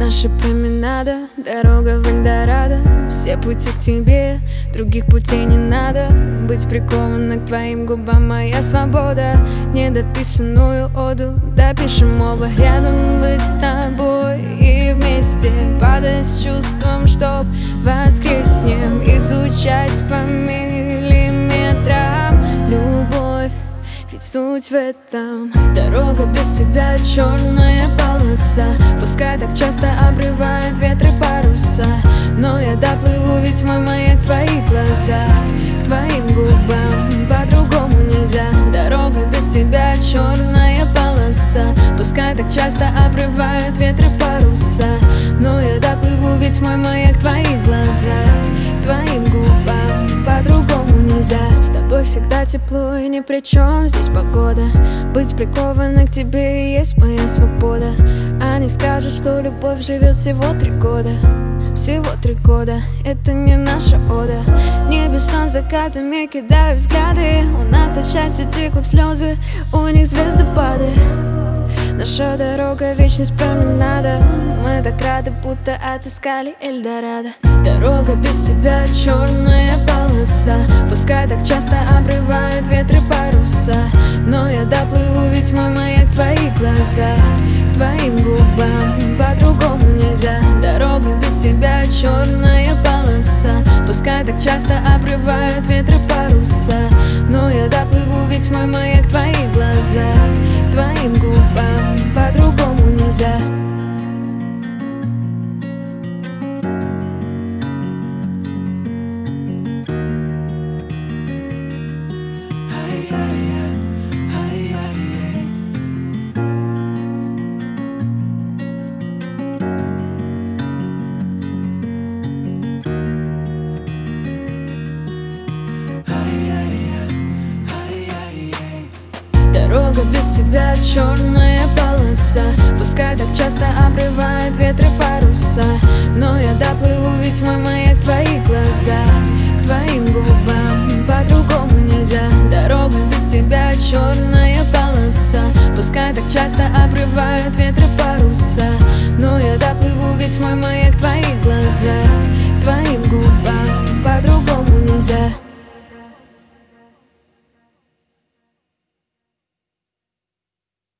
Наша променада, дорога в Эльдорадо. Все пути к тебе, других путей не надо. Быть прикована к твоим губам моя свобода. Недописанную оду допишем оба. Рядом быть с тобой и вместе падать с чувством, чтоб воскреснем. Изучать по миллиметрам любовь, ведь суть в этом. Дорога без тебя черная полоса. Пускай так часто обрывают ветры паруса, но я доплыву, ведь мой маяк твои глаза. К твоим губам по-другому нельзя. Дорога без тебя черная полоса. Пускай так часто обрывают ветры паруса, но я доплыву, ведь мой маяк твои глаза. К твоим губам по-другому нельзя. С тобой всегда тепло и ни при чем здесь погода. Быть прикованной к тебе и есть моя свобода. Они скажут, что любовь живет всего 3 года. Всего 3 года, это не наша ода. Небеса закатами кидаю взгляды. У нас от счастья текут слезы, у них звездопады. Наша дорога, вечность променада. Мы так рады, будто отыскали Эльдорадо. Дорога без тебя черная полоса. Пускай так часто обрывают ветры паруса, но я доплыву, ведь мой маяк твои глаза. К твоим губам по-другому нельзя. Дорога без тебя черная полоса. Пускай так часто обрывают ветры паруса, но я доплыву, ведь мой маяк твои глаза. К твоим губам по-другому нельзя. Дорога без тебя черная полоса. Пускай так часто обрывают ветры паруса, но я доплыву, ведь мой маяк твои глаза. К твоим губам по-другому нельзя. Дорога без тебя черная полоса. Пускай так часто обрывают ветры